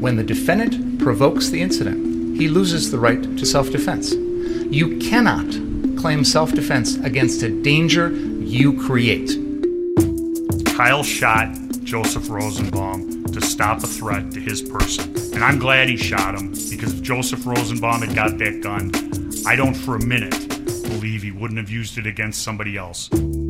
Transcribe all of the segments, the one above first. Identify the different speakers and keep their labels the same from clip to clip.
Speaker 1: When the defendant provokes the incident, he loses the right to self-defense. You cannot claim self-defense against a danger you create.
Speaker 2: Kyle shot Joseph Rosenbaum to stop a threat to his person. And I'm glad he shot him, because if Joseph Rosenbaum had got that gun, I don't for a minute believe he wouldn't have used it against somebody else.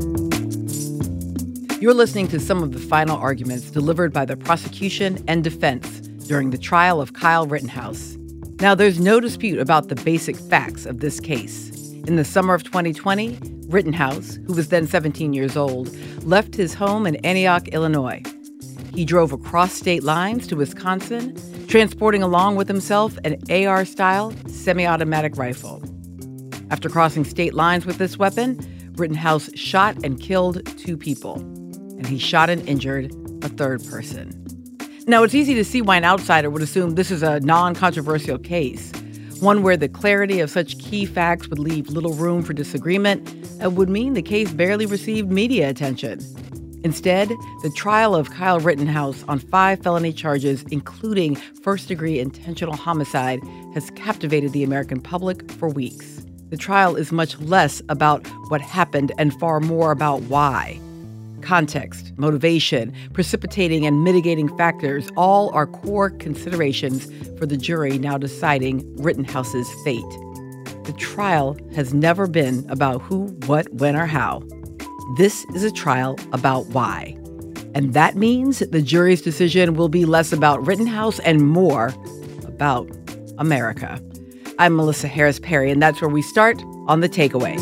Speaker 3: You're listening to some of the final arguments delivered by the prosecution and defense during the trial of Kyle Rittenhouse. Now, there's no dispute about the basic facts of this case. In the summer of 2020, Rittenhouse, who was then 17 years old, left his home in Antioch, Illinois. He drove across state lines to Wisconsin, transporting along with himself an AR-style semi-automatic rifle. After crossing state lines with this weapon, Rittenhouse shot and killed 2 people, and he shot and injured a 3rd person. Now, it's easy to see why an outsider would assume this is a non-controversial case, one where the clarity of such key facts would leave little room for disagreement and would mean the case barely received media attention. Instead, the trial of Kyle Rittenhouse on 5 felony charges, including first-degree intentional homicide, has captivated the American public for weeks. The trial is much less about what happened and far more about why. Context, motivation, precipitating and mitigating factors all are core considerations for the jury now deciding Rittenhouse's fate. The trial has never been about who, what, when, or how. This is a trial about why. And that means the jury's decision will be less about Rittenhouse and more about America. I'm Melissa Harris Perry, and that's where we start on The Takeaway.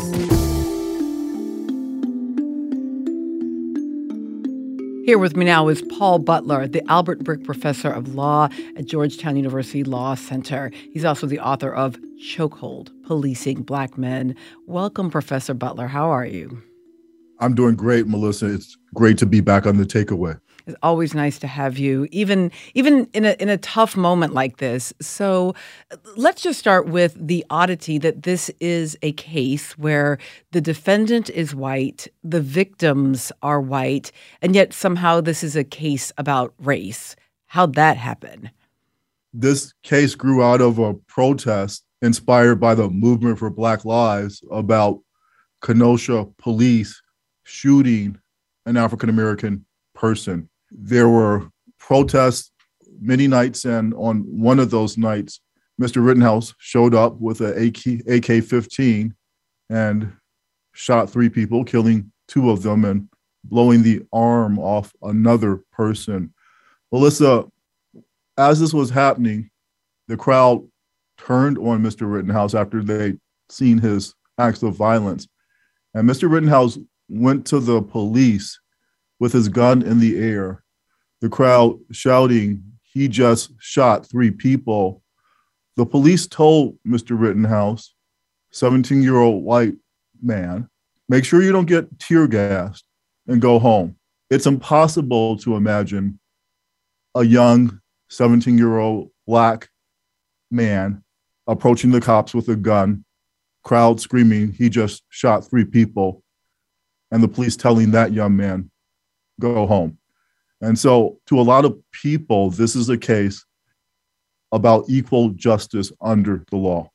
Speaker 3: Here with me now is Paul Butler, the Albert Brick Professor of Law at Georgetown University Law Center. He's also the author of Chokehold: Policing Black Men. Welcome, Professor Butler. How are you?
Speaker 4: I'm doing great, Melissa. It's great to be back on The Takeaway.
Speaker 3: It's always nice to have you, even in a tough moment like this. So let's just start with the oddity that this is a case where the defendant is white, the victims are white, and yet somehow this is a case about race. How'd that happen?
Speaker 4: This case grew out of a protest inspired by the Movement for Black Lives about Kenosha police shooting an African-American person. There were protests many nights, and on one of those nights, Mr. Rittenhouse showed up with an AK-15 and shot 3 people, killing 2 of them and blowing the arm off another person. Melissa, as this was happening, the crowd turned on Mr. Rittenhouse after they'd seen his acts of violence. And Mr. Rittenhouse went to the police with his gun in the air, the crowd shouting, "He just shot 3 people." The police told Mr. Rittenhouse, 17-year-old white man, make sure you don't get tear gassed and go home. It's impossible to imagine a young 17-year-old Black man approaching the cops with a gun, crowd screaming, "He just shot 3 people," and the police telling that young man, "Go home." And so to a lot of people, this is a case about equal justice under the law.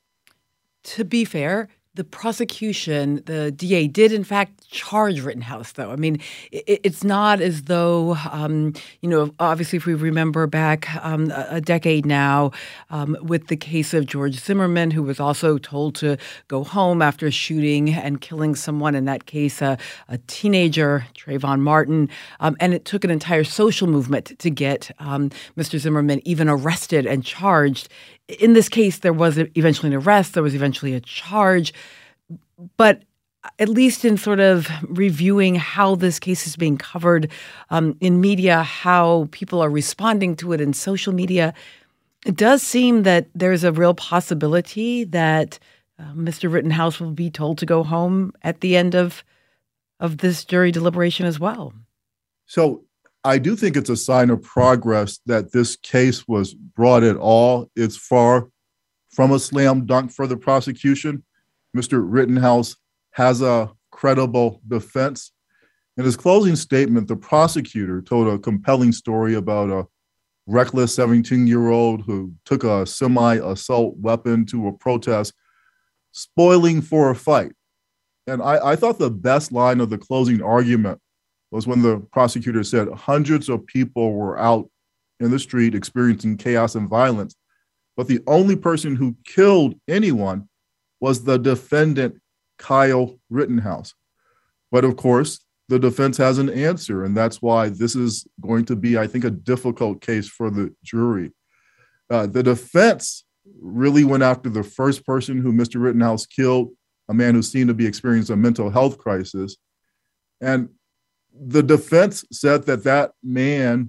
Speaker 3: To be fair, the prosecution, the DA, did in fact charge Rittenhouse, though. I mean, it's not as though, obviously if we remember back a decade now with the case of George Zimmerman, who was also told to go home after shooting and killing someone, in that case, a teenager, Trayvon Martin. And it took an entire social movement to get Mr. Zimmerman even arrested and charged. In this case, there was eventually an arrest. There was eventually a charge. But at least in sort of reviewing how this case is being covered in media, how people are responding to it in social media, it does seem that there's a real possibility that Mr. Rittenhouse will be told to go home at the end of this jury deliberation as well.
Speaker 4: So I do think it's a sign of progress that this case was brought at all. It's far from a slam dunk for the prosecution. Mr. Rittenhouse has a credible defense. In his closing statement, the prosecutor told a compelling story about a reckless 17-year-old who took a semi-assault weapon to a protest, spoiling for a fight. And I thought the best line of the closing argument was when the prosecutor said hundreds of people were out in the street experiencing chaos and violence, but the only person who killed anyone was the defendant, Kyle Rittenhouse. But of course, the defense has an answer, and that's why this is going to be, I think, a difficult case for the jury. The defense really went after the first person who Mr. Rittenhouse killed, a man who seemed to be experiencing a mental health crisis. And the defense said that that man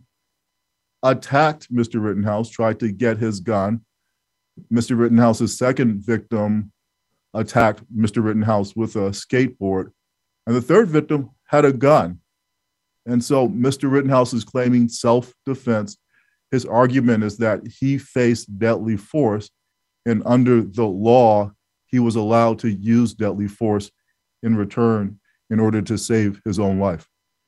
Speaker 4: attacked Mr. Rittenhouse, tried to get his gun. Mr. Rittenhouse's second victim attacked Mr. Rittenhouse with a skateboard. And the third victim had a gun. And so Mr. Rittenhouse is claiming self-defense. His argument is that he faced deadly force, and under the law, he was allowed to use deadly force in return in order to save his own life.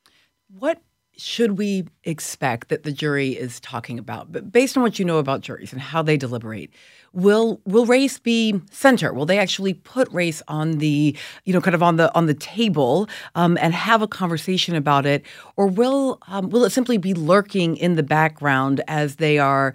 Speaker 3: What should we expect that the jury is talking about? But based on what you know about juries and how they deliberate, will race be center? Will they actually put race on the, kind of on the table and have a conversation about it, or will it simply be lurking in the background as they are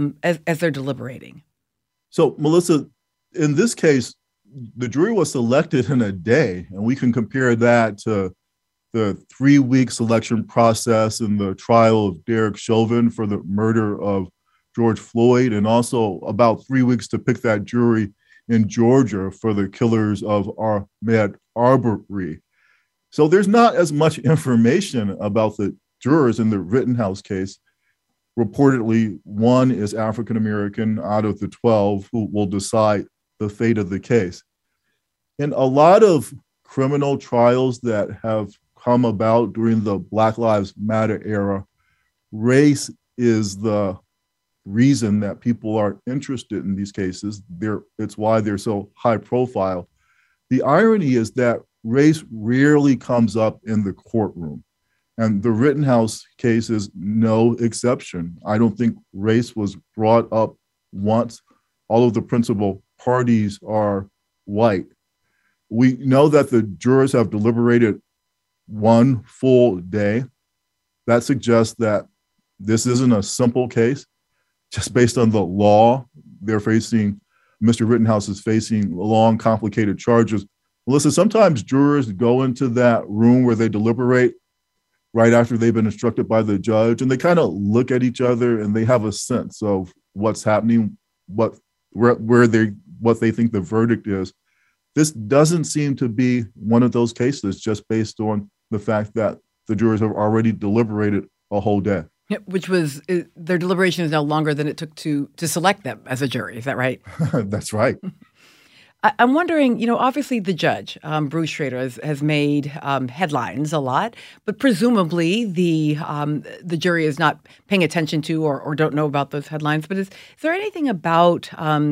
Speaker 3: as they're deliberating?
Speaker 4: So, Melissa, in this case, the jury was selected in a day, and we can compare that to the 3-week selection process in the trial of Derek Chauvin for the murder of George Floyd, and also about 3 weeks to pick that jury in Georgia for the killers of Ahmaud Arbery. So there's not as much information about the jurors in the Rittenhouse case. Reportedly, one is African-American out of the 12 who will decide the fate of the case. In a lot of criminal trials that have come about during the Black Lives Matter era, race is the reason that people are interested in these cases. It's why they're so high profile. The irony is that race rarely comes up in the courtroom, and the Rittenhouse case is no exception. I don't think race was brought up once. All of the principal parties are white. We know that the jurors have deliberated one full day. That suggests that this isn't a simple case. Just based on the law, Mr. Rittenhouse is facing long, complicated charges. Melissa, sometimes jurors go into that room where they deliberate right after they've been instructed by the judge, and they kind of look at each other and they have a sense of what's happening, what they think the verdict is. This doesn't seem to be one of those cases, just based on the fact that the jurors have already deliberated a whole day.
Speaker 3: Yeah, which was their deliberation is now longer than it took to select them as a jury. Is that right?
Speaker 4: That's right.
Speaker 3: I'm wondering, obviously the judge, Bruce Schroeder, has made headlines a lot, but presumably the jury is not paying attention to or don't know about those headlines. But is there anything about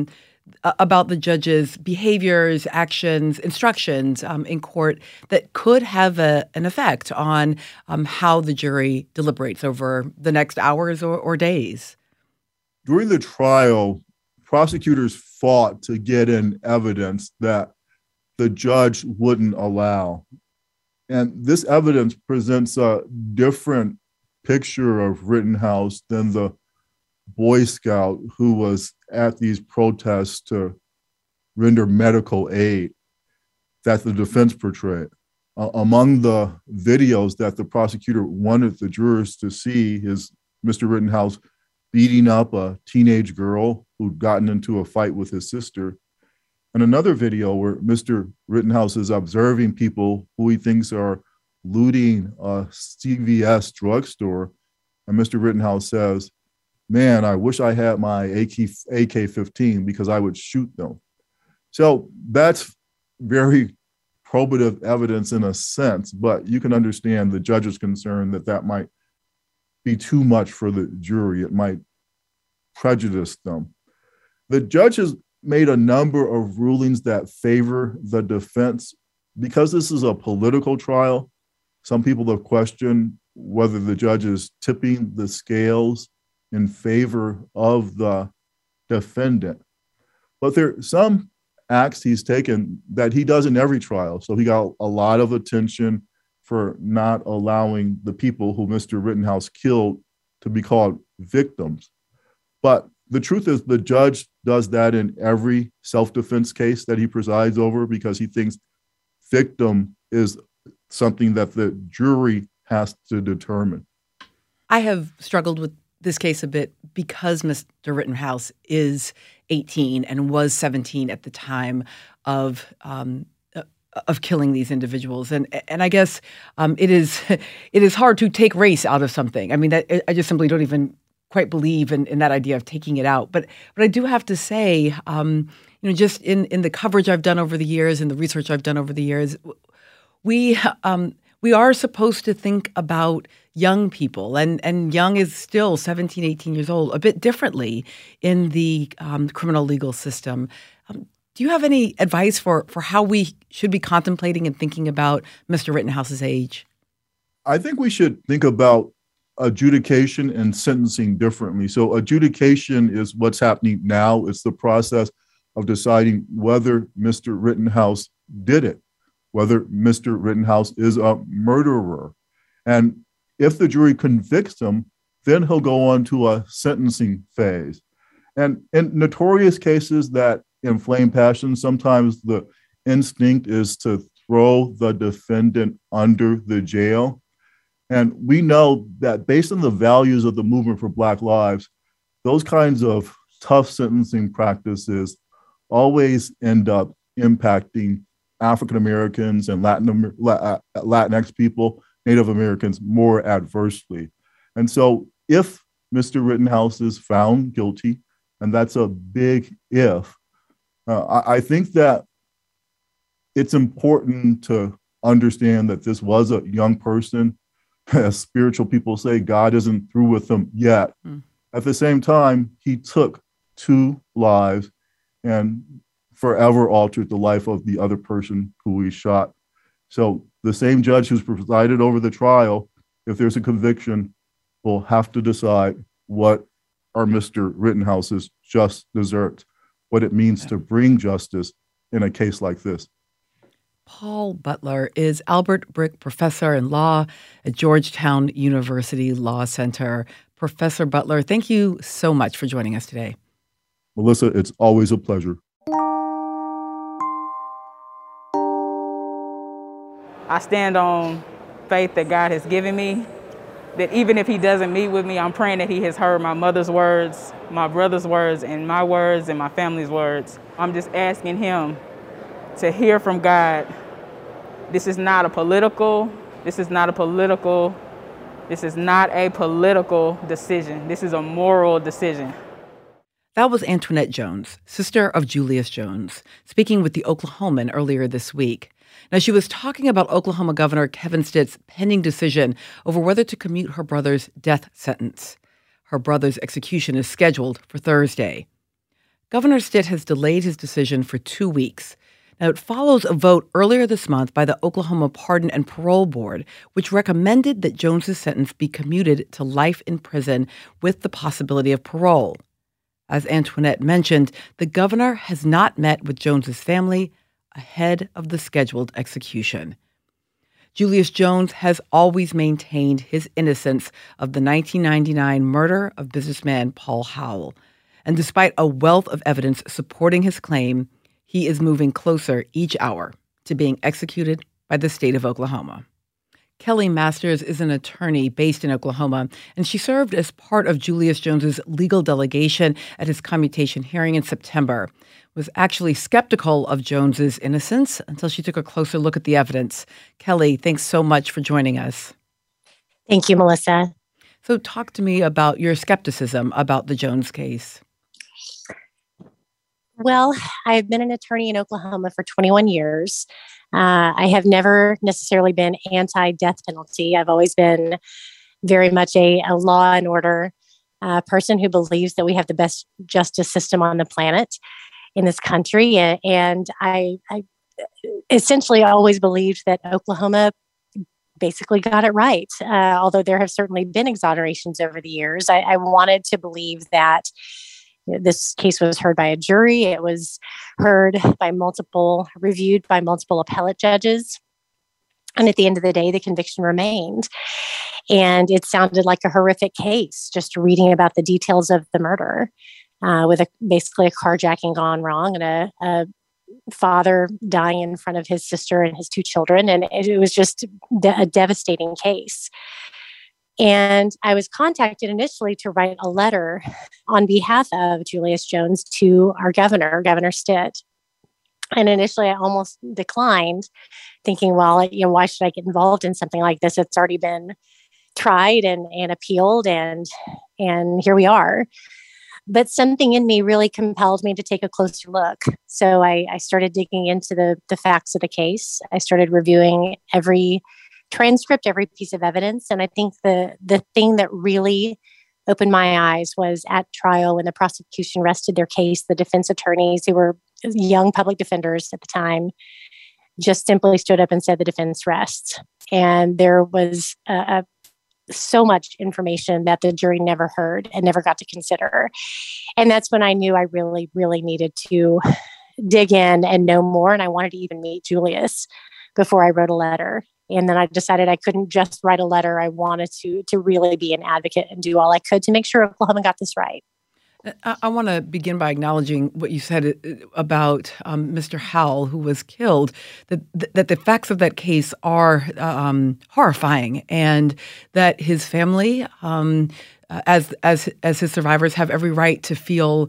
Speaker 3: the judge's behaviors, actions, instructions in court that could have an effect on how the jury deliberates over the next hours or days?
Speaker 4: During the trial, prosecutors fought to get in evidence that the judge wouldn't allow. And this evidence presents a different picture of Rittenhouse than the Boy Scout who was at these protests to render medical aid that the defense portrayed. Among the videos that the prosecutor wanted the jurors to see is Mr. Rittenhouse beating up a teenage girl who'd gotten into a fight with his sister, and another video where Mr. Rittenhouse is observing people who he thinks are looting a CVS drugstore, and Mr. Rittenhouse says, "Man, I wish I had my AK-15 because I would shoot them." So that's very probative evidence in a sense, but you can understand the judge's concern that might be too much for the jury. It might prejudice them. The judge has made a number of rulings that favor the defense. Because this is a political trial, some people have questioned whether the judge is tipping the scales in favor of the defendant. But there are some acts he's taken that he does in every trial. So he got a lot of attention for not allowing the people who Mr. Rittenhouse killed to be called victims. But the truth is, the judge does that in every self-defense case that he presides over because he thinks victim is something that the jury has to determine.
Speaker 3: I have struggled with this case a bit because Mr. Rittenhouse is 18 and was 17 at the time of killing these individuals, and I guess it is hard to take race out of something. I mean, I just simply don't even quite believe in that idea of taking it out. But I do have to say, just in the coverage I've done over the years and the research I've done over the years, we are supposed to think about young people, and young is still 17, 18 years old, a bit differently in the criminal legal system. Do you have any advice for how we should be contemplating and thinking about Mr. Rittenhouse's age?
Speaker 4: I think we should think about adjudication and sentencing differently. So adjudication is what's happening now. It's the process of deciding whether Mr. Rittenhouse did it, whether Mr. Rittenhouse is a murderer. And if the jury convicts him, then he'll go on to a sentencing phase. And in notorious cases that inflame passion, sometimes the instinct is to throw the defendant under the jail. And we know that based on the values of the movement for Black Lives, those kinds of tough sentencing practices always end up impacting African Americans and Latinx people, Native Americans more adversely. And so if Mr. Rittenhouse is found guilty, and that's a big if, I think that it's important to understand that this was a young person. As spiritual people say, God isn't through with them yet. At the same time, he took 2 lives and forever altered the life of the other person who he shot. So the same judge who's presided over the trial, if there's a conviction, will have to decide what are Mr. Rittenhouse's just desserts, what it means to bring justice in a case like this.
Speaker 3: Paul Butler is Albert Brick Professor in Law at Georgetown University Law Center. Professor Butler, thank you so much for joining us today.
Speaker 4: Melissa, it's always a pleasure.
Speaker 5: I stand on faith that God has given me, that even if he doesn't meet with me, I'm praying that he has heard my mother's words, my brother's words, and my words, and my family's words. I'm just asking him to hear from God. This is not a political decision. This is a moral decision.
Speaker 3: That was Antoinette Jones, sister of Julius Jones, speaking with the Oklahoman earlier this week. Now, she was talking about Oklahoma Governor Kevin Stitt's pending decision over whether to commute her brother's death sentence. Her brother's execution is scheduled for Thursday. Governor Stitt has delayed his decision for 2 weeks. Now, it follows a vote earlier this month by the Oklahoma Pardon and Parole Board, which recommended that Jones's sentence be commuted to life in prison with the possibility of parole. As Antoinette mentioned, the governor has not met with Jones's family ahead of the scheduled execution. Julius Jones has always maintained his innocence of the 1999 murder of businessman Paul Howell. And despite a wealth of evidence supporting his claim, he is moving closer each hour to being executed by the state of Oklahoma. Kelly Masters is an attorney based in Oklahoma, and she served as part of Julius Jones's legal delegation at his commutation hearing in September. Was actually skeptical of Jones's innocence until she took a closer look at the evidence. Kelly, thanks so much for joining us.
Speaker 6: Thank you, Melissa.
Speaker 3: So talk to me about your skepticism about the Jones case.
Speaker 6: Well, I've been an attorney in Oklahoma for 21 years. I have never necessarily been anti-death penalty. I've always been very much a law and order person who believes that we have the best justice system on the planet in this country. And I essentially always believed that Oklahoma basically got it right. Although there have certainly been exonerations over the years, I wanted to believe that this case was heard by a jury. It was reviewed by multiple appellate judges. And at the end of the day, the conviction remained. And it sounded like a horrific case, just reading about the details of the murder, with basically a carjacking gone wrong and a father dying in front of his sister and his two children. And it was just a devastating case. And I was contacted initially to write a letter on behalf of Julius Jones to our governor, Governor Stitt. And initially, I almost declined, thinking, well, why should I get involved in something like this? It's already been tried and appealed, and here we are. But something in me really compelled me to take a closer look. So I started digging into the facts of the case. I started reviewing every transcript, every piece of evidence. And I think the thing that really opened my eyes was at trial when the prosecution rested their case, the defense attorneys, who were young public defenders at the time, just simply stood up and said the defense rests. And there was so much information that the jury never heard and never got to consider. And that's when I knew I really, really needed to dig in and know more. And I wanted to even meet Julius before I wrote a letter. And then I decided I couldn't just write a letter. I wanted to really be an advocate and do all I could to make sure Oklahoma got this right.
Speaker 3: I want to begin by acknowledging what you said about Mr. Howell, who was killed, that the facts of that case are horrifying, and that his family, as his survivors, have every right to feel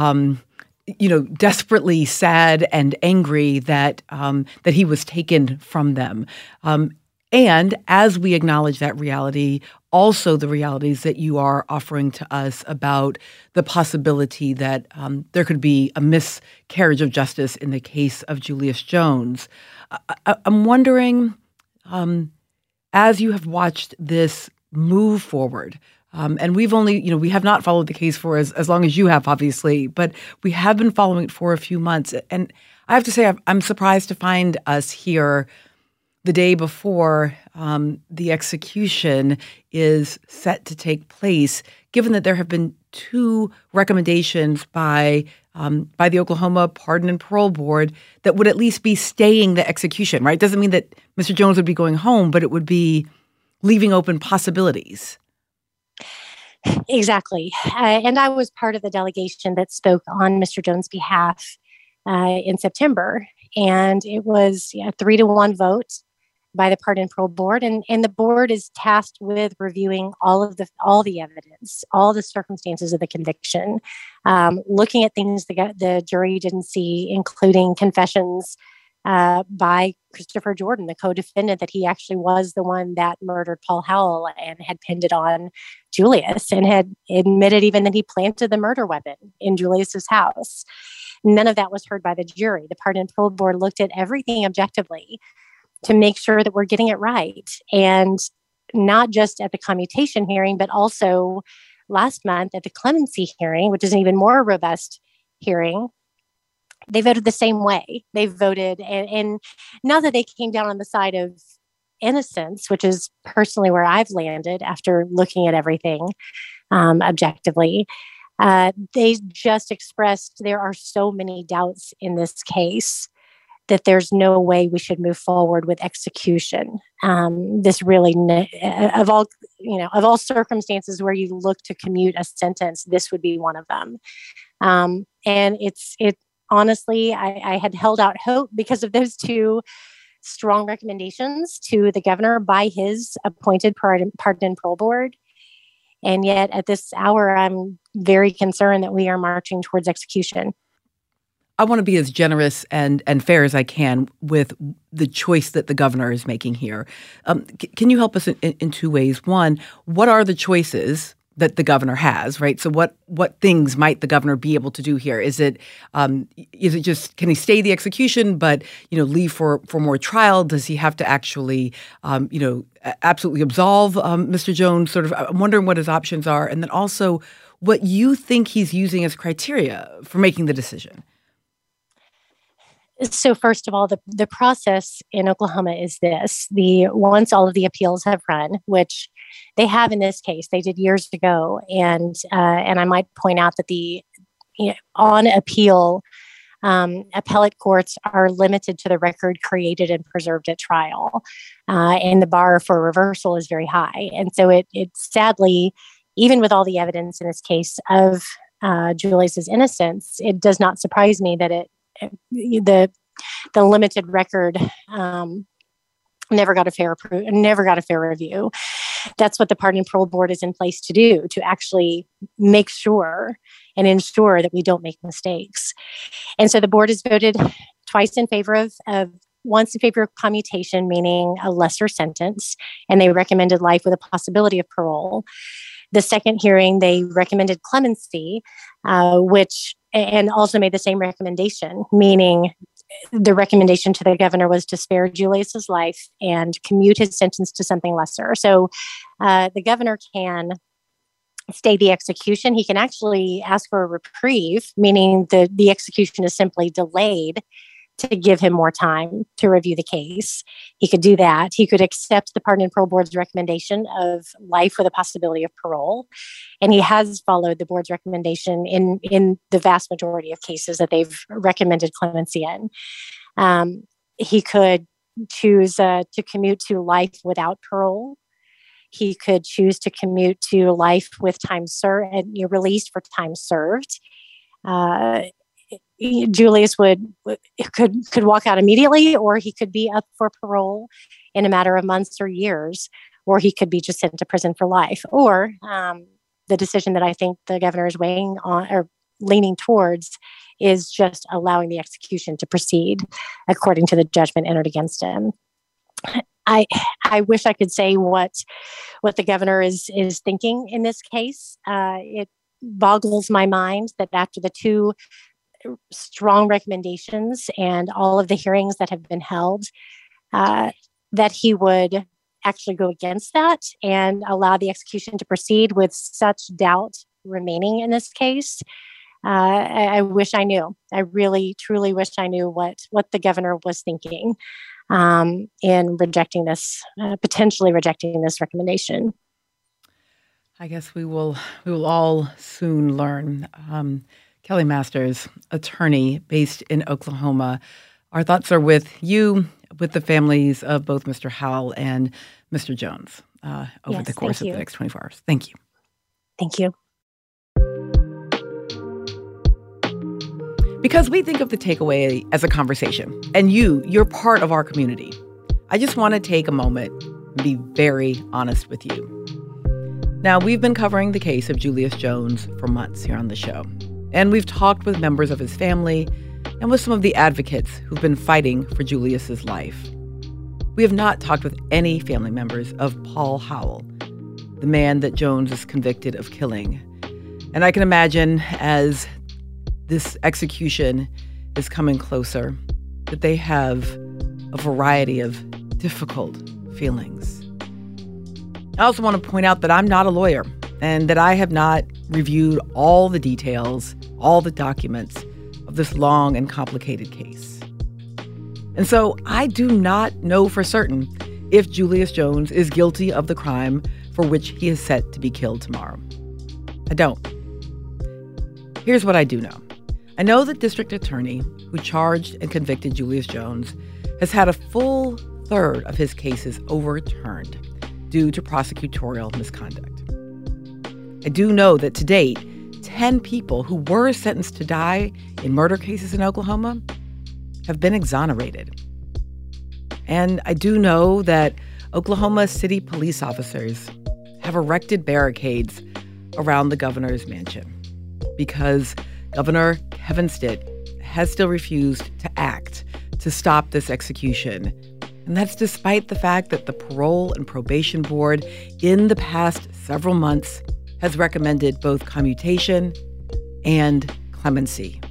Speaker 3: desperately sad and angry that he was taken from them. And as we acknowledge that reality, also the realities that you are offering to us about the possibility that there could be a miscarriage of justice in the case of Julius Jones. I'm wondering, as you have watched this move forward, and we've only, we have not followed the case for as long as you have, obviously, but we have been following it for a few months. And I have to say, I'm surprised to find us here the day before the execution is set to take place, given that there have been two recommendations by the Oklahoma Pardon and Parole Board that would at least be staying the execution, right? Doesn't mean that Mr. Jones would be going home, but it would be leaving open possibilities.
Speaker 6: Exactly. And I was part of the delegation that spoke on Mr. Jones' behalf in September. And it was a 3-1 vote by the Pardon and Parole Board. And the board is tasked with reviewing all the evidence, all the circumstances of the conviction, looking at things the jury didn't see, including confessions by Christopher Jordan, the co-defendant, that he actually was the one that murdered Paul Howell and had pinned it on Julius, and had admitted even that he planted the murder weapon in Julius's house. None of that was heard by the jury. The Pardon and Parole Board looked at everything objectively to make sure that we're getting it right. And not just at the commutation hearing, but also last month at the clemency hearing, which is an even more robust hearing. They voted the same way. They voted, and now that they came down on the side of innocence, which is personally where I've landed after looking at everything objectively, they just expressed there are so many doubts in this case that there's no way we should move forward with execution. This really, of all circumstances where you look to commute a sentence, this would be one of them. And it honestly, I had held out hope because of those two strong recommendations to the governor by his appointed Pardon and Parole Board. And yet at this hour, I'm very concerned that we are marching towards execution.
Speaker 3: I want to be as generous and fair as I can with the choice that the governor is making here. Can you help us in two ways? One, what are the choices that the governor has, right? So what things might the governor be able to do here? Is it just, can he stay the execution but, leave for more trial? Does he have to actually, absolutely absolve Mr. Jones? I'm wondering what his options are. And then also what you think he's using as criteria for making the decision.
Speaker 6: So first of all, the process in Oklahoma is this: once all of the appeals have run, which they have in this case, they did years ago, and I might point out that on appeal, appellate courts are limited to the record created and preserved at trial, and the bar for reversal is very high. And so it sadly, even with all the evidence in this case of Julius's innocence, it does not surprise me that the limited record never got a fair review. That's what the Pardon and Parole Board is in place to do, to actually make sure and ensure that we don't make mistakes. And so the board has voted twice in favor of once in favor of commutation, meaning a lesser sentence, and they recommended life with a possibility of parole. The second hearing, they recommended clemency, and also made the same recommendation, meaning the recommendation to the governor was to spare Julius's life and commute his sentence to something lesser. So the governor can stay the execution. He can actually ask for a reprieve, meaning the execution is simply delayed to give him more time to review the case. He could do that. He could accept the Pardon and Parole Board's recommendation of life with a possibility of parole. And he has followed the board's recommendation in the vast majority of cases that they've recommended clemency in. He could choose to commute to life without parole. He could choose to commute to life with time served and you're released for time served. Julius could walk out immediately, or he could be up for parole in a matter of months or years, or he could be just sent to prison for life. Or the decision that I think the governor is weighing on or leaning towards is just allowing the execution to proceed according to the judgment entered against him. I wish I could say what the governor is thinking in this case. It boggles my mind that after the two strong recommendations and all of the hearings that have been held, that he would actually go against that and allow the execution to proceed with such doubt remaining in this case. I wish I knew. I really, truly wish I knew what the governor was thinking in rejecting this, potentially rejecting this recommendation.
Speaker 3: I guess we will all soon learn. Kelly Masters, attorney based in Oklahoma. Our thoughts are with you, with the families of both Mr. Howell and Mr. Jones over the course of the next 24 hours. Thank you.
Speaker 6: Thank you.
Speaker 3: Because we think of the takeaway as a conversation, and you're part of our community. I just want to take a moment and be very honest with you. Now, we've been covering the case of Julius Jones for months here on the show. And we've talked with members of his family and with some of the advocates who've been fighting for Julius's life. We have not talked with any family members of Paul Howell, the man that Jones is convicted of killing. And I can imagine as this execution is coming closer that they have a variety of difficult feelings. I also want to point out that I'm not a lawyer and that I have not reviewed all the details, all the documents of this long and complicated case. And so I do not know for certain if Julius Jones is guilty of the crime for which he is set to be killed tomorrow. I don't. Here's what I do know. I know the district attorney who charged and convicted Julius Jones has had a full third of his cases overturned due to prosecutorial misconduct. I do know that to date, 10 people who were sentenced to die in murder cases in Oklahoma have been exonerated. And I do know that Oklahoma City police officers have erected barricades around the governor's mansion because Governor Kevin Stitt has still refused to act to stop this execution. And that's despite the fact that the Parole and Probation Board in the past several months has recommended both commutation and clemency.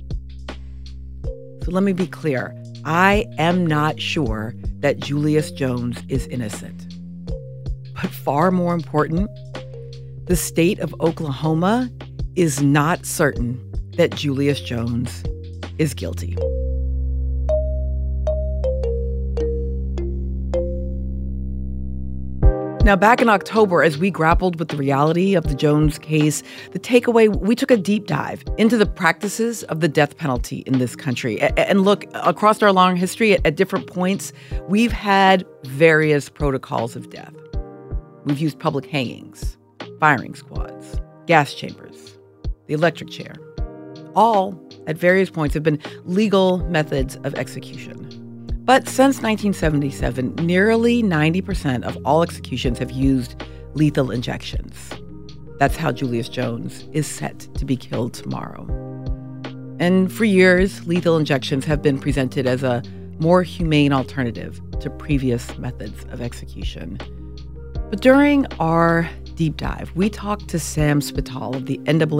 Speaker 3: So let me be clear. I am not sure that Julius Jones is innocent. But far more important, the state of Oklahoma is not certain that Julius Jones is guilty. Now, back in October, as we grappled with the reality of the Jones case, the takeaway, we took a deep dive into the practices of the death penalty in this country. And look, across our long history, at different points, we've had various protocols of death. We've used public hangings, firing squads, gas chambers, the electric chair. All, at various points, have been legal methods of execution. But since 1977, nearly 90% of all executions have used lethal injections. That's how Julius Jones is set to be killed tomorrow. And for years, lethal injections have been presented as a more humane alternative to previous methods of execution. But during our deep dive, we talked to Sam Spital of the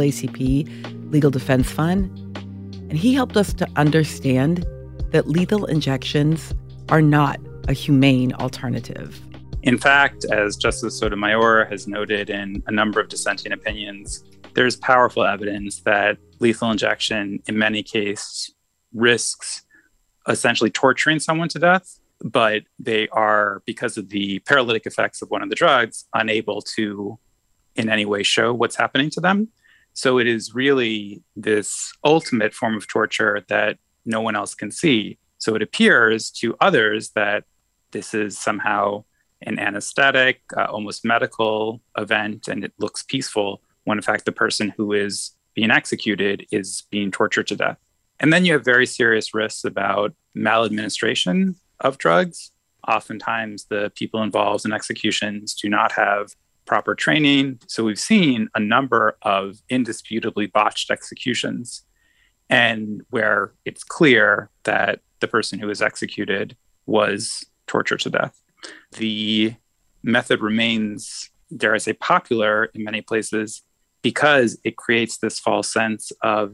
Speaker 3: NAACP Legal Defense Fund, and he helped us to understand that lethal injections are not a humane alternative.
Speaker 7: In fact, as Justice Sotomayor has noted in a number of dissenting opinions, there's powerful evidence that lethal injection in many cases risks essentially torturing someone to death, but they are, because of the paralytic effects of one of the drugs, unable to in any way show what's happening to them. So it is really this ultimate form of torture that no one else can see. So it appears to others that this is somehow an anesthetic, almost medical event, and it looks peaceful when in fact the person who is being executed is being tortured to death. And then you have very serious risks about maladministration of drugs. Oftentimes the people involved in executions do not have proper training. So we've seen a number of indisputably botched executions, and where it's clear that the person who was executed was tortured to death. The method remains, dare I say, popular in many places because it creates this false sense of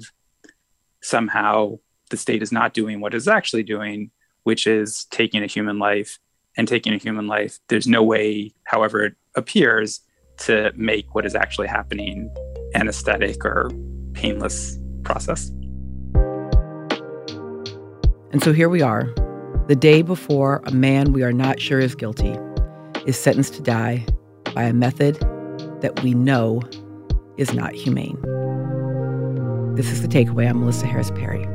Speaker 7: somehow the state is not doing what it's actually doing, which is taking a human life. And taking a human life, there's no way, however it appears, to make what is actually happening anesthetic or painless process.
Speaker 3: And so here we are, the day before a man we are not sure is guilty is sentenced to die by a method that we know is not humane. This is The Takeaway. I'm Melissa Harris Perry.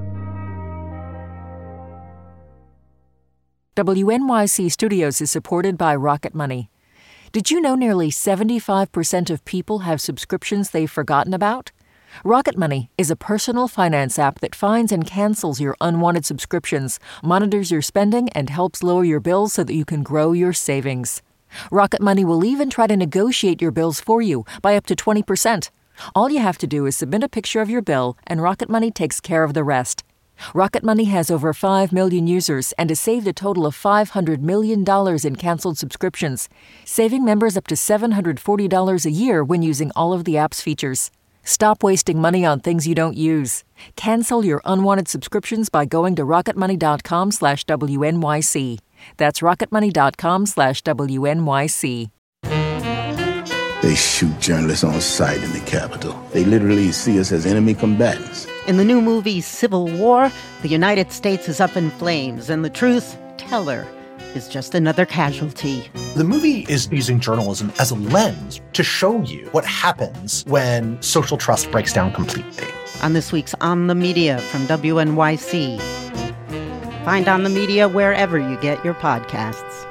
Speaker 8: WNYC Studios is supported by Rocket Money. Did you know nearly 75% of people have subscriptions they've forgotten about? Rocket Money is a personal finance app that finds and cancels your unwanted subscriptions, monitors your spending, and helps lower your bills so that you can grow your savings. Rocket Money will even try to negotiate your bills for you by up to 20%. All you have to do is submit a picture of your bill, and Rocket Money takes care of the rest. Rocket Money has over 5 million users and has saved a total of $500 million in canceled subscriptions, saving members up to $740 a year when using all of the app's features. Stop wasting money on things you don't use. Cancel your unwanted subscriptions by going to rocketmoney.com/WNYC. That's rocketmoney.com/WNYC.
Speaker 9: They shoot journalists on sight in the Capitol. They literally see us as enemy combatants.
Speaker 10: In the new movie Civil War, the United States is up in flames, and the truth teller is just another casualty.
Speaker 11: The movie is using journalism as a lens to show you what happens when social trust breaks down completely.
Speaker 10: On this week's On the Media from WNYC. Find On the Media wherever you get your podcasts.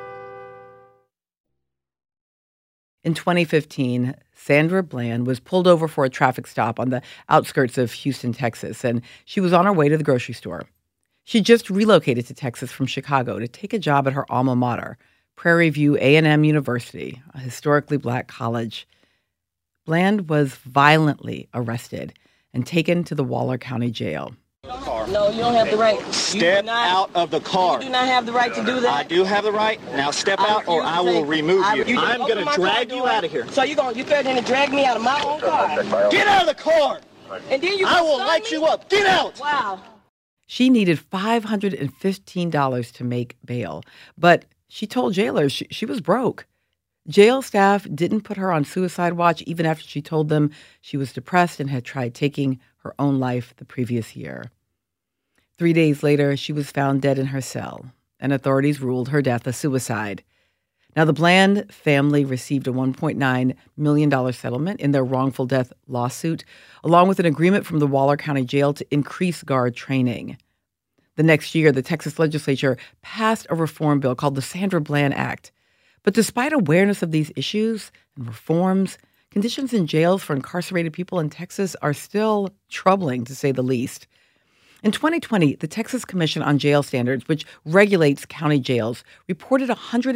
Speaker 3: In 2015, Sandra Bland was pulled over for a traffic stop on the outskirts of Houston, Texas, and she was on her way to the grocery store. She just relocated to Texas from Chicago to take a job at her alma mater, Prairie View A&M University, a historically black college. Bland was violently arrested and taken to the Waller County Jail.
Speaker 12: No, you don't have the right.
Speaker 13: Step out of the car.
Speaker 12: You do not have the right to do that.
Speaker 13: I do have the right. Now step out or I will remove you. I'm going to drag you out of here.
Speaker 12: So you threatening to drag me out of my own car?
Speaker 13: Get out of the car.
Speaker 12: And then
Speaker 13: I will light you up. Get out.
Speaker 12: Wow.
Speaker 3: She needed $515 to make bail, but she told jailers she was broke. Jail staff didn't put her on suicide watch even after she told them she was depressed and had tried taking her own life the previous year. 3 days later, she was found dead in her cell, and authorities ruled her death a suicide. Now, the Bland family received a $1.9 million settlement in their wrongful death lawsuit, along with an agreement from the Waller County Jail to increase guard training. The next year, the Texas legislature passed a reform bill called the Sandra Bland Act. But despite awareness of these issues and reforms, conditions in jails for incarcerated people in Texas are still troubling, to say the least. In 2020, the Texas Commission on Jail Standards, which regulates county jails, reported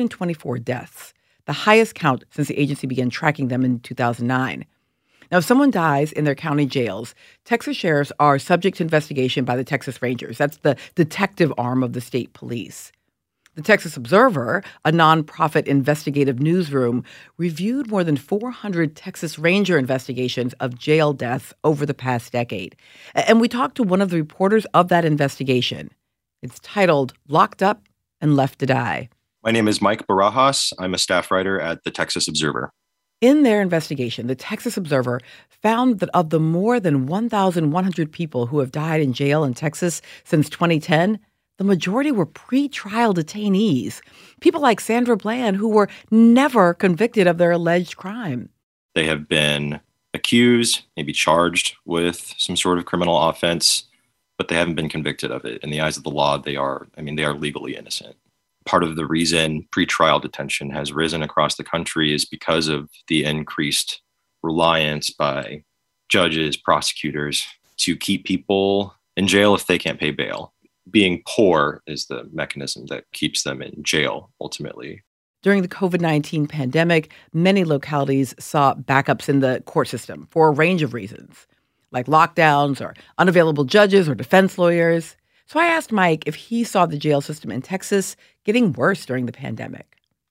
Speaker 3: 124 deaths, the highest count since the agency began tracking them in 2009. Now, if someone dies in their county jails, Texas sheriffs are subject to investigation by the Texas Rangers. That's the detective arm of the state police. The Texas Observer, a nonprofit investigative newsroom, reviewed more than 400 Texas Ranger investigations of jail deaths over the past decade. And we talked to one of the reporters of that investigation. It's titled Locked Up and Left to Die.
Speaker 14: My name is Mike Barajas. I'm a staff writer at the Texas Observer.
Speaker 3: In their investigation, the Texas Observer found that of the more than 1,100 people who have died in jail in Texas since 2010, the majority were pretrial detainees, people like Sandra Bland, who were never convicted of their alleged crime.
Speaker 14: They have been accused, maybe charged with some sort of criminal offense, but they haven't been convicted of it. In the eyes of the law, they are legally innocent. Part of the reason pretrial detention has risen across the country is because of the increased reliance by judges, prosecutors, to keep people in jail if they can't pay bail. Being poor is the mechanism that keeps them in jail, ultimately.
Speaker 3: During the COVID-19 pandemic, many localities saw backups in the court system for a range of reasons, like lockdowns or unavailable judges or defense lawyers. So I asked Mike if he saw the jail system in Texas getting worse during the pandemic.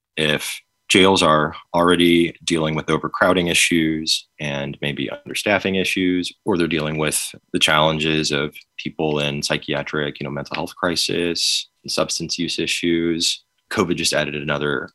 Speaker 14: If jails are already dealing with overcrowding issues and maybe understaffing issues, or they're dealing with the challenges of people in psychiatric, mental health crisis, and substance use issues, COVID just added another,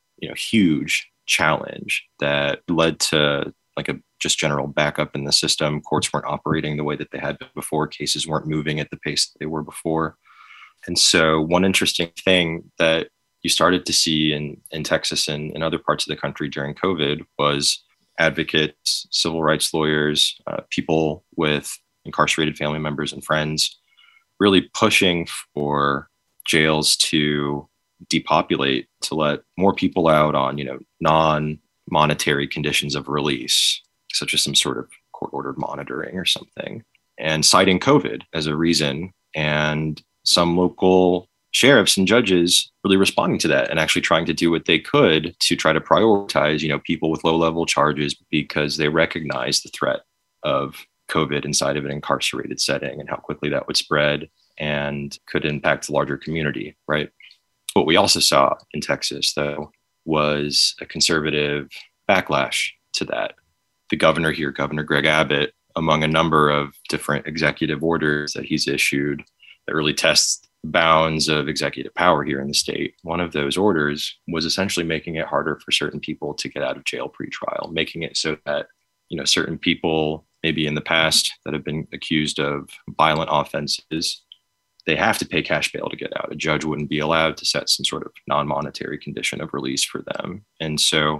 Speaker 14: huge challenge that led to like a just general backup in the system. Courts weren't operating the way that they had been before. Cases weren't moving at the pace that they were before. And so one interesting thing that you started to see in Texas and in other parts of the country during COVID was advocates, civil rights lawyers, people with incarcerated family members and friends really pushing for jails to depopulate, to let more people out on, non-monetary conditions of release, such as some sort of court-ordered monitoring or something, and citing COVID as a reason. And some local sheriffs and judges really responding to that and actually trying to do what they could to try to prioritize, people with low-level charges because they recognize the threat of COVID inside of an incarcerated setting and how quickly that would spread and could impact the larger community, right? What we also saw in Texas, though, was a conservative backlash to that. The governor here, Governor Greg Abbott, among a number of different executive orders that he's issued that really tests the bounds of executive power here in the state. One of those orders was essentially making it harder for certain people to get out of jail pretrial, making it so that, certain people maybe in the past that have been accused of violent offenses, they have to pay cash bail to get out. A judge wouldn't be allowed to set some sort of non-monetary condition of release for them. And so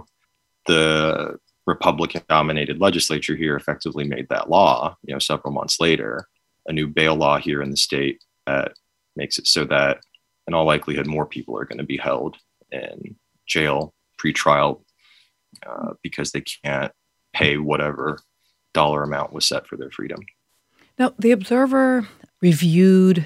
Speaker 14: the Republican-dominated legislature here effectively made that law, several months later, a new bail law here in the state that makes it so that in all likelihood, more people are going to be held in jail pre-trial because they can't pay whatever dollar amount was set for their freedom.
Speaker 3: Now, the Observer reviewed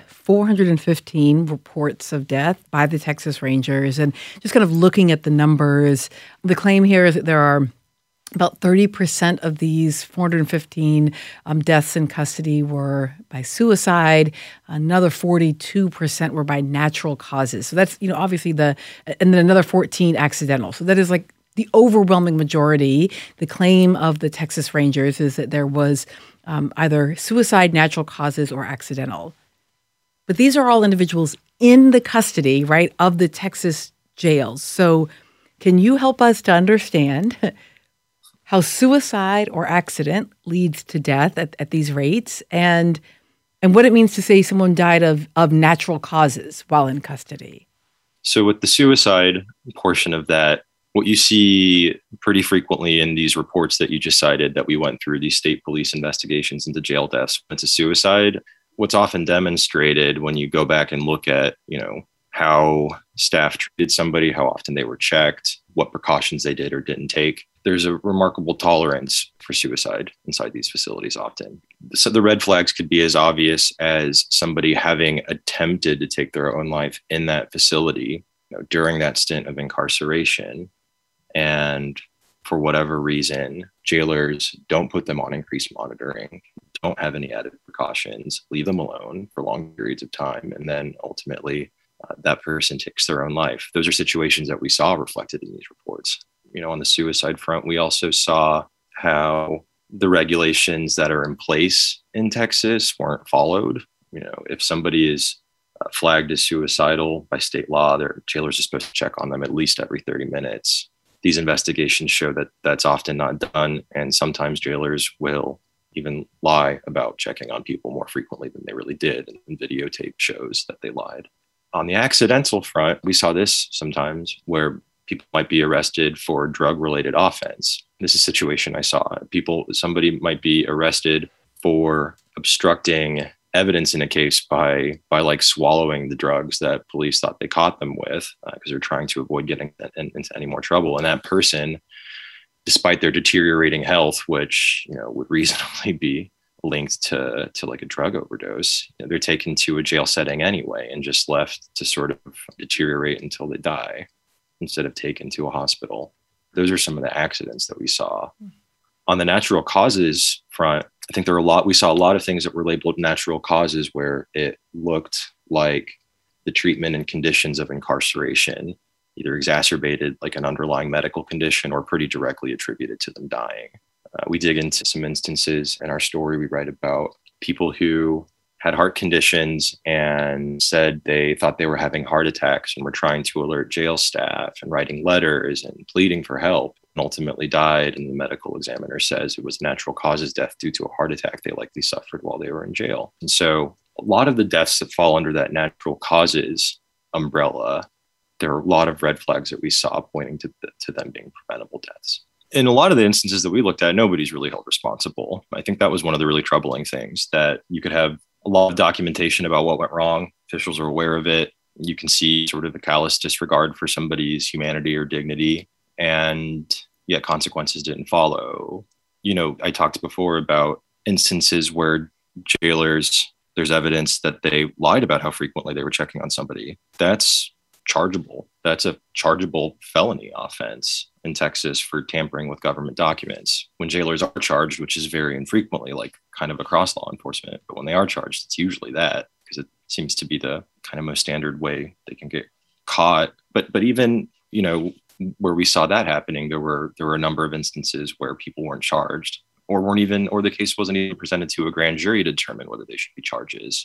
Speaker 3: 415 reports of death by the Texas Rangers, and just kind of looking at the numbers, the claim here is that there are about 30% of these 415 deaths in custody were by suicide. Another 42% were by natural causes. So that's, obviously and then another 14 accidental. So that is like the overwhelming majority. The claim of the Texas Rangers is that there was either suicide, natural causes, or accidental. But these are all individuals in the custody, right, of the Texas jails. So can you help us to understand how suicide or accident leads to death at these rates, and what it means to say someone died of natural causes while in custody?
Speaker 14: So with the suicide portion of that, what you see pretty frequently in these reports that you just cited that we went through, these state police investigations into jail deaths, when it's a suicide, what's often demonstrated when you go back and look at, how staff treated somebody, how often they were checked, what precautions they did or didn't take, there's a remarkable tolerance for suicide inside these facilities often. So the red flags could be as obvious as somebody having attempted to take their own life in that facility, during that stint of incarceration. And for whatever reason, jailers don't put them on increased monitoring, don't have any added precautions, leave them alone for long periods of time, and then ultimately that person takes their own life. Those are situations that we saw reflected in these reports. On the suicide front, we also saw how the regulations that are in place in Texas weren't followed. If somebody is flagged as suicidal by state law, their jailers are supposed to check on them at least every 30 minutes. These investigations show that that's often not done, and sometimes jailers will even lie about checking on people more frequently than they really did, and videotape shows that they lied. On the accidental front, we saw this sometimes where people might be arrested for drug-related offense. This is a situation I saw. Somebody might be arrested for obstructing evidence in a case by like swallowing the drugs that police thought they caught them with, because they're trying to avoid getting into any more trouble. And that person, despite their deteriorating health, which would reasonably be linked to like a drug overdose, they're taken to a jail setting anyway and just left to sort of deteriorate until they die instead of taken to a hospital. Those are some of the accidents that we saw. On the natural causes front, I think we saw a lot of things that were labeled natural causes where it looked like the treatment and conditions of incarceration either exacerbated like an underlying medical condition or pretty directly attributed to them dying. We dig into some instances in our story. We write about people who had heart conditions and said they thought they were having heart attacks and were trying to alert jail staff and writing letters and pleading for help, and ultimately died. And the medical examiner says it was natural causes death due to a heart attack they likely suffered while they were in jail. And so a lot of the deaths that fall under that natural causes umbrella, there are a lot of red flags that we saw pointing to them being preventable deaths. In a lot of the instances that we looked at, nobody's really held responsible. I think that was one of the really troubling things, that you could have a lot of documentation about what went wrong. Officials are aware of it. You can see sort of a callous disregard for somebody's humanity or dignity, and yet consequences didn't follow. I talked before about instances where jailers, there's evidence that they lied about how frequently they were checking on somebody. That's chargeable. That's a chargeable felony offense in Texas for tampering with government documents. When jailers are charged, which is very infrequently, like kind of across law enforcement, but when they are charged, it's usually that, because it seems to be the kind of most standard way they can get caught. But even, where we saw that happening, there were a number of instances where people weren't charged or the case wasn't even presented to a grand jury to determine whether they should be charges.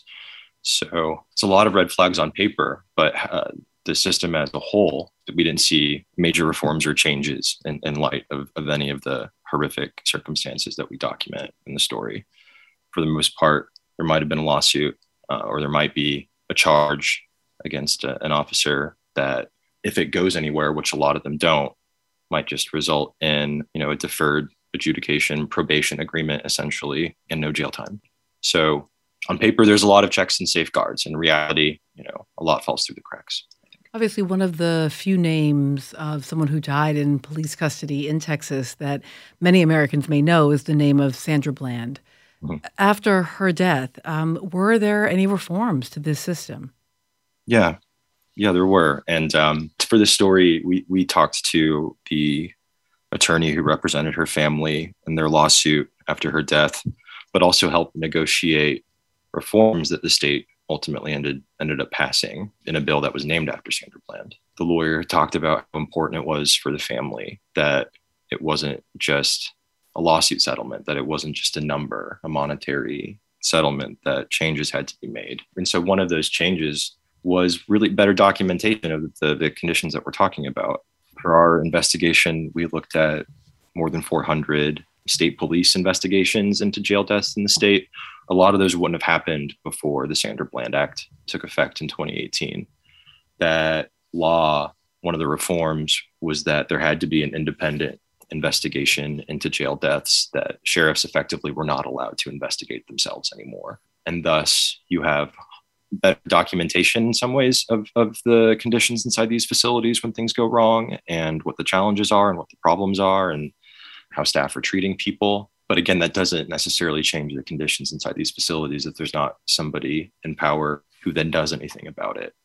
Speaker 14: So it's a lot of red flags on paper, but the system as a whole, we didn't see major reforms or changes in light of any of the horrific circumstances that we document in the story. For the most part, there might have been a lawsuit or there might be a charge against an officer that, if it goes anywhere, which a lot of them don't, might just result in, a deferred adjudication, probation agreement, essentially, and no jail time. So on paper, there's a lot of checks and safeguards. In reality, a lot falls through the cracks.
Speaker 3: Obviously, one of the few names of someone who died in police custody in Texas that many Americans may know is the name of Sandra Bland. Mm-hmm. After her death, were there any reforms to this system?
Speaker 14: Yeah, there were. And for this story, we talked to the attorney who represented her family in their lawsuit after her death, but also helped negotiate reforms that the state ultimately ended up passing in a bill that was named after Sandra Bland. The lawyer talked about how important it was for the family that it wasn't just a lawsuit settlement, that it wasn't just a number, a monetary settlement, that changes had to be made. And so one of those changes was really better documentation of the conditions that we're talking about. For our investigation, we looked at more than 400 state police investigations into jail deaths in the state. A lot of those wouldn't have happened before the Sandra Bland Act took effect in 2018. That law, one of the reforms was that there had to be an independent investigation into jail deaths, that sheriffs effectively were not allowed to investigate themselves anymore. And thus you have better documentation in some ways of the conditions inside these facilities when things go wrong, and what the challenges are and what the problems are and how staff are treating people. But again, that doesn't necessarily change the conditions inside these facilities if there's not somebody in power who then does anything about it.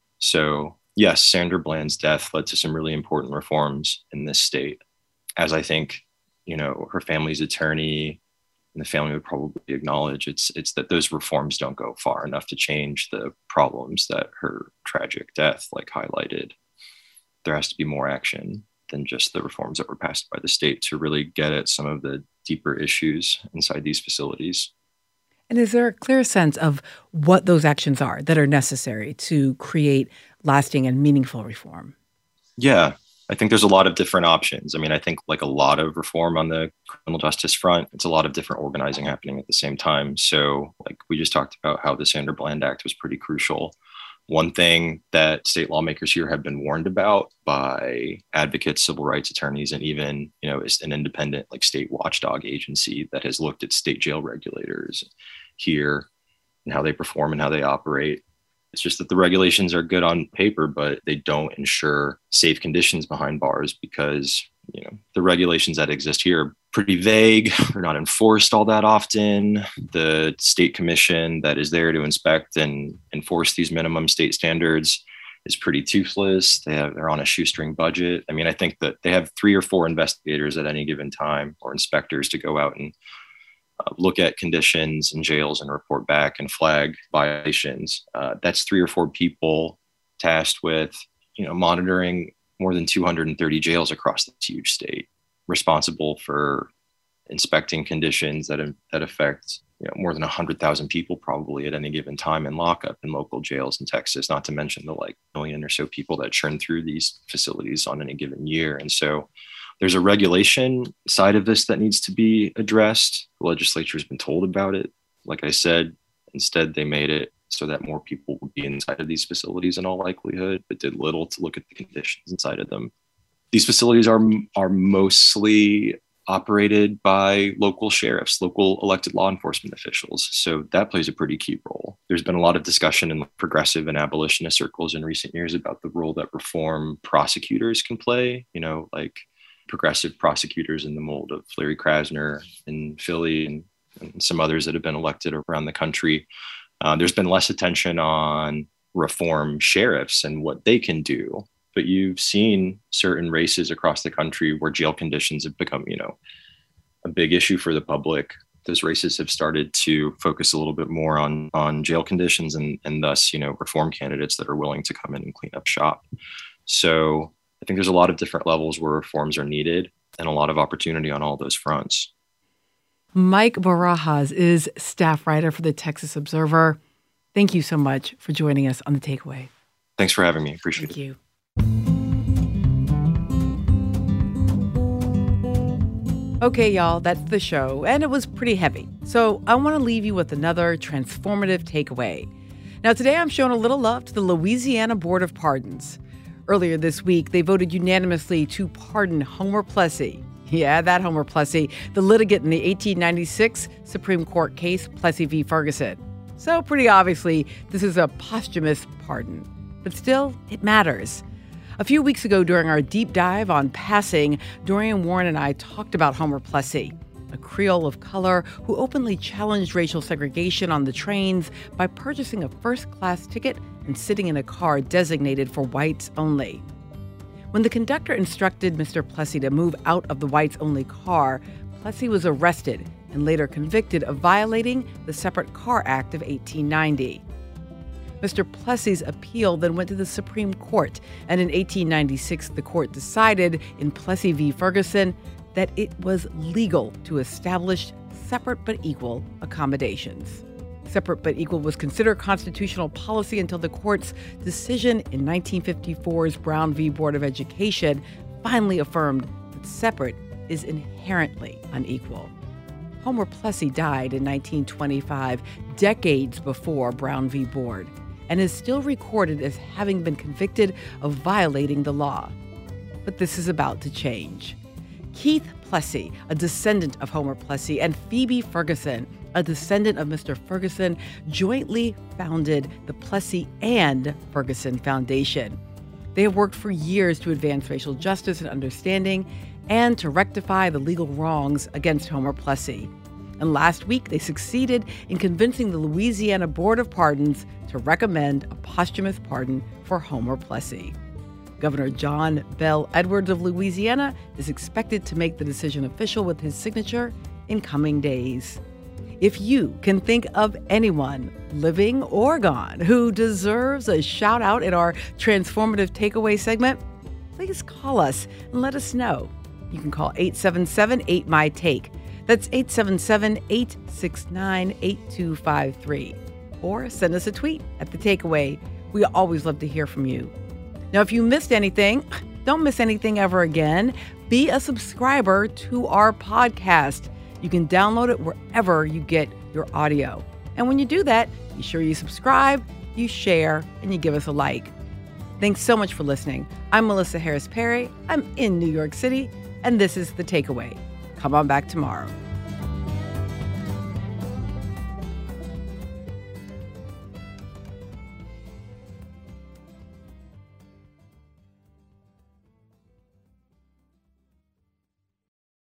Speaker 14: So yes, Sandra Bland's death led to some really important reforms in this state. As I think, her family's attorney and the family would probably acknowledge, it's that those reforms don't go far enough to change the problems that her tragic death highlighted. There has to be more action than just the reforms that were passed by the state to really get at some of the deeper issues inside these facilities.
Speaker 3: And is there a clear sense of what those actions are that are necessary to create lasting and meaningful reform?
Speaker 14: Yeah, I think there's a lot of different options. I think a lot of reform on the criminal justice front, it's a lot of different organizing happening at the same time. So we just talked about how the Sandra Bland Act was pretty crucial. One thing that state lawmakers here have been warned about by advocates, civil rights attorneys, and even, an independent state watchdog agency that has looked at state jail regulators here and how they perform and how they operate. It's just that the regulations are good on paper, but they don't ensure safe conditions behind bars because, the regulations that exist here are pretty vague. They're not enforced all that often. The state commission that is there to inspect and enforce these minimum state standards is pretty toothless. They're on a shoestring budget. I think that they have 3 or 4 investigators at any given time, or inspectors, to go out and look at conditions in jails and report back and flag violations. That's 3 or 4 people tasked with, monitoring more than 230 jails across this huge state, responsible for inspecting conditions that affect more than 100,000 people probably at any given time in lockup in local jails in Texas, not to mention the million or so people that churn through these facilities on any given year. And so there's a regulation side of this that needs to be addressed. The legislature has been told about it. Like I said, instead they made it so that more people would be inside of these facilities in all likelihood, but did little to look at the conditions inside of them. These facilities are mostly operated by local sheriffs, local elected law enforcement officials. So that plays a pretty key role. There's been a lot of discussion in progressive and abolitionist circles in recent years about the role that reform prosecutors can play, progressive prosecutors in the mold of Larry Krasner in Philly and some others that have been elected around the country. There's been less attention on reform sheriffs and what they can do. But you've seen certain races across the country where jail conditions have become, a big issue for the public. Those races have started to focus a little bit more on jail conditions and thus, reform candidates that are willing to come in and clean up shop. So I think there's a lot of different levels where reforms are needed and a lot of opportunity on all those fronts.
Speaker 3: Mike Barajas is staff writer for the Texas Observer. Thank you so much for joining us on The Takeaway.
Speaker 14: Thanks for having me. Appreciate it.
Speaker 3: Thank you. Okay, y'all, that's the show, and it was pretty heavy. So I want to leave you with another transformative takeaway. Now, today I'm showing a little love to the Louisiana Board of Pardons. Earlier this week, they voted unanimously to pardon Homer Plessy. Yeah, that Homer Plessy, the litigant in the 1896 Supreme Court case Plessy v. Ferguson. So pretty obviously, this is a posthumous pardon. But still, it matters. A few weeks ago during our deep dive on passing, Dorian Warren and I talked about Homer Plessy, a Creole of color who openly challenged racial segregation on the trains by purchasing a first-class ticket and sitting in a car designated for whites only. When the conductor instructed Mr. Plessy to move out of the whites-only car, Plessy was arrested and later convicted of violating the Separate Car Act of 1890. Mr. Plessy's appeal then went to the Supreme Court, and in 1896, the court decided in Plessy v. Ferguson that it was legal to establish separate but equal accommodations. Separate but equal was considered constitutional policy until the court's decision in 1954's Brown v. Board of Education finally affirmed that separate is inherently unequal. Homer Plessy died in 1925, decades before Brown v. Board. and is still recorded as having been convicted of violating the law. But this is about to change. Keith Plessy, a descendant of Homer Plessy, and Phoebe Ferguson, a descendant of Mr. Ferguson, jointly founded the Plessy and Ferguson Foundation. They have worked for years to advance racial justice and understanding and to rectify the legal wrongs against Homer Plessy. And last week, they succeeded in convincing the Louisiana Board of Pardons to recommend a posthumous pardon for Homer Plessy. Governor John Bel Edwards of Louisiana is expected to make the decision official with his signature in coming days. If you can think of anyone, living or gone, who deserves a shout out in our transformative takeaway segment, please call us and let us know. You can call 877-8MY-TAKE. That's 877-869-8253. Or send us a tweet at The Takeaway. We always love to hear from you. Now, if you missed anything, don't miss anything ever again. Be a subscriber to our podcast. You can download it wherever you get your audio. And when you do that, be sure you subscribe, you share, and you give us a like. Thanks so much for listening. I'm Melissa Harris Perry. I'm in New York City, and this is The Takeaway. Come on back tomorrow.